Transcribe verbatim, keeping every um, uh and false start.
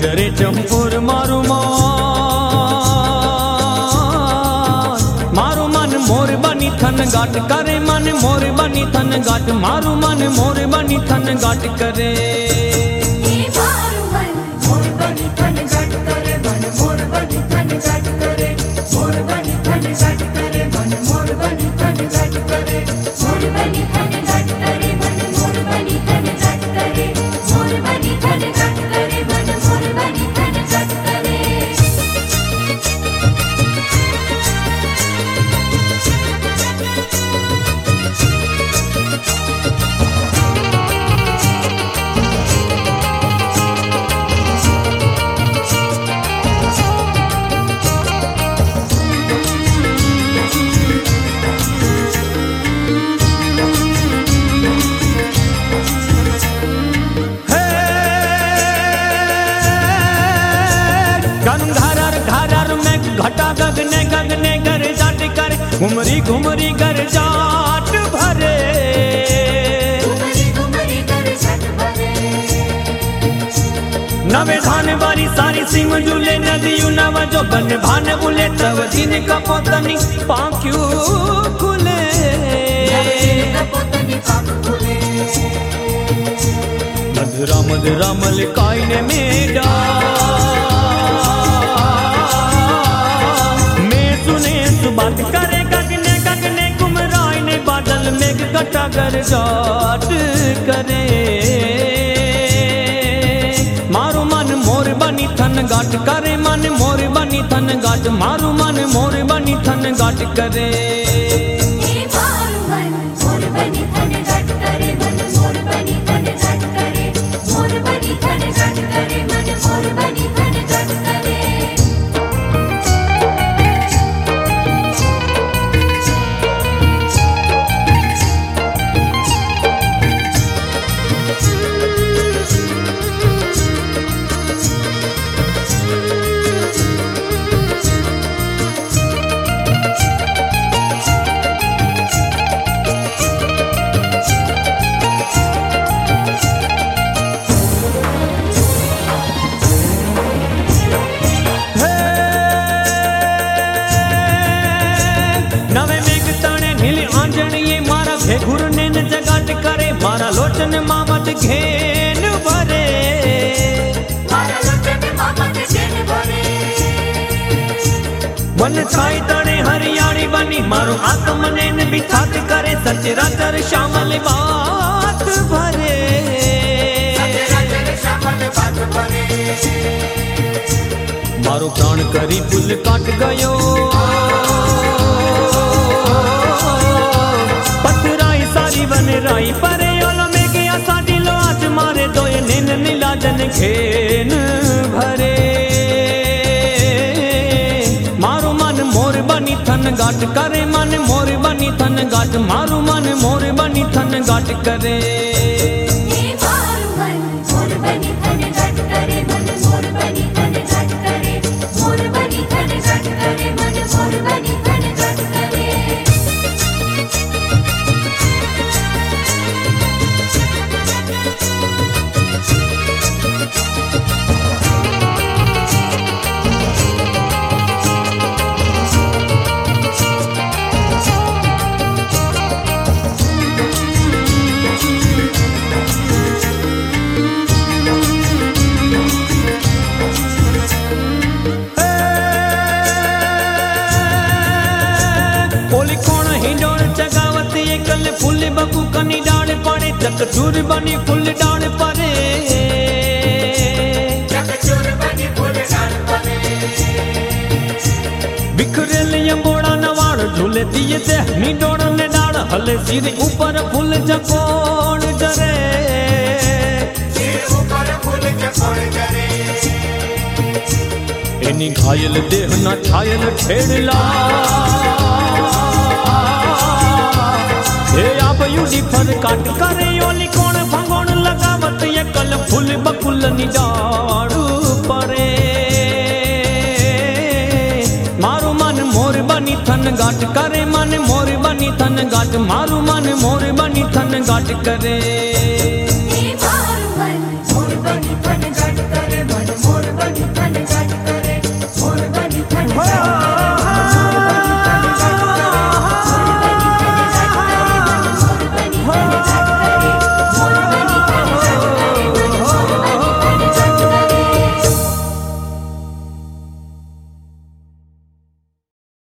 डरे चंपुर मारू मान मारू मन मोर बनी थन गाट करे मन मोर बनी थन गाट मारू मन मोर बनी थन गाट करे मारू मन मोर बनी थन गाट करे मन मोर बनी थन गाट करे मोर बनी थन गाट करे मन मोर बनी थन गाट करे मोर बनी थन गाट करे मन मोर बनी थन गाट करे मोर बनी थन गाट करे मन मोर बनी थन गाट करे घटा गगने गगने गर जाट कर घुमरी घुमरी गर जाट भरे घुमरी घुमरी गर जाट भरे नवे धान वाली सारी सीम झूले नदियों नव जो बन भान उले तव दिन का पोतनी पांक्यू खुले मधुरा मधुरा मलकाई ने मेडा बात करे गगने गगने गुमराई ने बादल मेघ घटा कर जाट करे मारू मन मोर बनी थन गाट करे मन मोर बनी थन गाट मारू मन मोर बनी थन गाट करे मारू मन मोर बनी थन गाट करे मन मोर बनी थन गाट करे मोर बनी थन गाट करे मन मोर बनी थन गाट करे घुरने न जगाट करे मारा लोचन मामत घेन भरे मारा लोचन मामत घेन भरे मन छाई तणे हरियाणी बनी मारो आत्मने न बिछात करे सचराचर श्यामल बात भरे सचराचर श्यामल बात भरे मारो प्राण करी पुल काट गयो वन राई परे ओलो में गया साडी लो आज मारे दोय नैन नीलाजन घेन भरे मारू मन मोर बनी थन गाट करे मन मोर बनी थन गाट मारू मन मोर बनी थन गाट करे मारू मन मोर बनी थन गाट करे मन मोर बनी थन गाट करे मोर बनी थन गाट करे मन मोर बनी थन गाट करे फुल बकू कनी डाल पड़े चकचूर बनी फुल डाल परे चकचूर बनी फुल डाल परे बिखरे अंबोड़ा नवाड़ झूले दिए ते नी डोड़ने डाल हले सिर ऊपर फुल चकोड़ जरे सिर ऊपर फुल चकोड़ जरे एनी घायल देह ना छायल छेड़ला युडी फर काट करे ओली कोण भंगोण लगावत ये कल फुल बकुल निडाड़ू परे मारू मन मोर बनी थन गाट करे मन मोर बनी थन गाट मारू मन मोर बनी थन गाट करे मारू मन मोर बनी थन